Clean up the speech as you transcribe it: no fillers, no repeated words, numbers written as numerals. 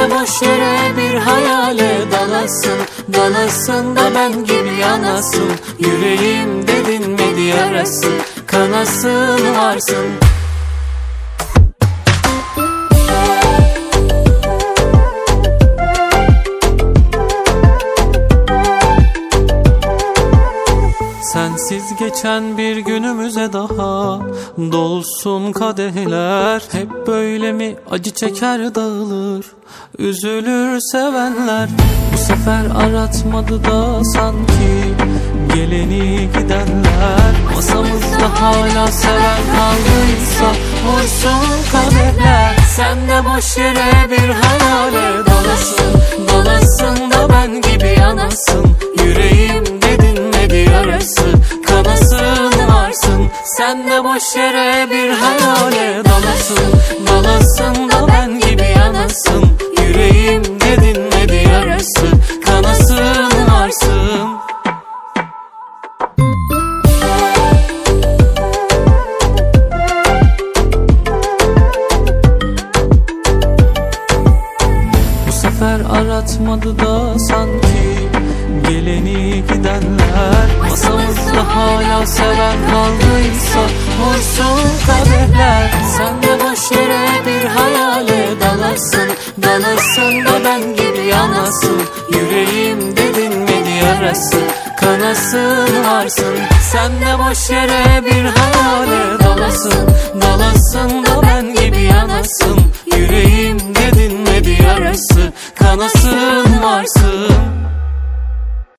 de boş yere bir hayale dalasın, dalasın da ben gibi yanasın. Yüreğimde dinmedi yarası, kanasın varsın. Sensiz geçen bir günümüze daha dolsun kadehler. Hep böyle mi acı çeker dağılır, üzülür sevenler. Bu sefer aratmadı da sanki geleni gidenler. Masamızda hala seven kaldıysa vursun kadehler. Sen de boş yere bir hayale dalasın, dalasın da ben gibi yanasın. Yüreğimde dinmedi yarası, kanasın varsın. Sen de boş yere bir hayale dalasın, dalasın da ben gibi yanasın. Yüreğimde dinmedi yarası, kanasın varsın. Bu sefer aratmadı da sanki geleni gidenler. Masamızda hala seven kaldıysa vursun kadehler. Sen de boş yere bir hayale dalasın, dalasın da ben gibi yanasın. Yüreğimde dinmedi yarası, kanasın varsın. Sen de boş yere bir hayale dalasın, dalasın da ben gibi yanasın. Yüreğimde dinmedi yarası, kanasın varsın.